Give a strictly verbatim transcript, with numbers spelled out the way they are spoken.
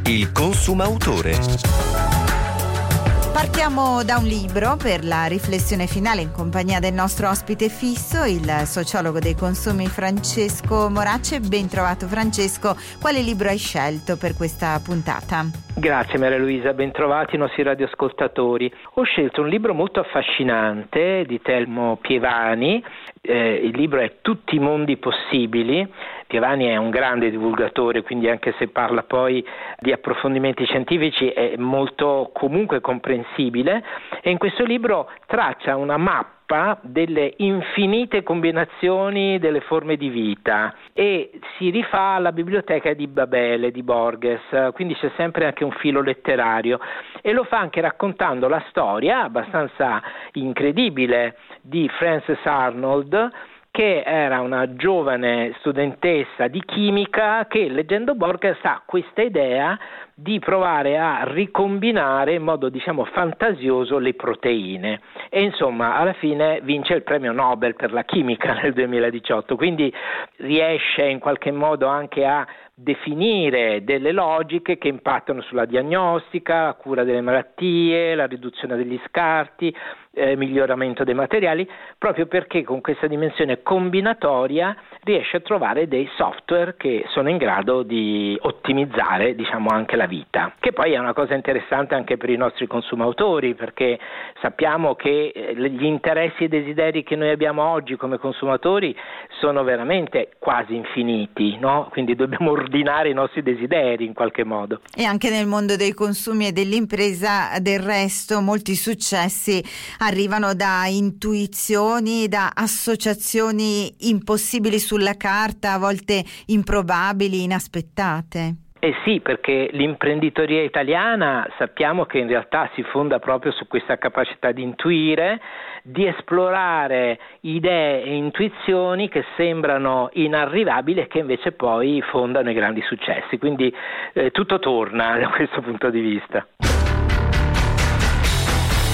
Il Consumautore. Partiamo da un libro per la riflessione finale in compagnia del nostro ospite fisso, il sociologo dei consumi Francesco Moracce. Ben trovato Francesco, quale libro hai scelto per questa puntata? Grazie Maria Luisa, ben trovati i nostri radioascoltatori. Ho scelto un libro molto affascinante di Telmo Pievani, eh, il libro è Tutti i mondi possibili. Pievani è un grande divulgatore, quindi anche se parla poi di approfondimenti scientifici è molto comunque comprensibile, e in questo libro traccia una mappa delle infinite combinazioni delle forme di vita e si rifà alla biblioteca di Babele di Borges, quindi c'è sempre anche un filo letterario, e lo fa anche raccontando la storia abbastanza incredibile di Frances Arnold, che era una giovane studentessa di chimica che, leggendo Borges, ha questa idea di provare a ricombinare in modo, diciamo, fantasioso le proteine, e insomma alla fine vince il premio Nobel per la chimica nel duemiladiciotto, quindi riesce in qualche modo anche a definire delle logiche che impattano sulla diagnostica, la cura delle malattie, la riduzione degli scarti, eh, miglioramento dei materiali, proprio perché con questa dimensione combinatoria riesce a trovare dei software che sono in grado di ottimizzare, diciamo, anche la vita, che poi è una cosa interessante anche per i nostri consumatori, perché sappiamo che gli interessi e desideri che noi abbiamo oggi come consumatori sono veramente quasi infiniti, no? Quindi dobbiamo ordinare i nostri desideri in qualche modo. E anche nel mondo dei consumi e dell'impresa, del resto, molti successi arrivano da intuizioni, da associazioni impossibili sulla carta, a volte improbabili, inaspettate. Eh sì, perché l'imprenditoria italiana sappiamo che in realtà si fonda proprio su questa capacità di intuire, di esplorare idee e intuizioni che sembrano inarrivabili e che invece poi fondano i grandi successi. Quindi eh, tutto torna da questo punto di vista.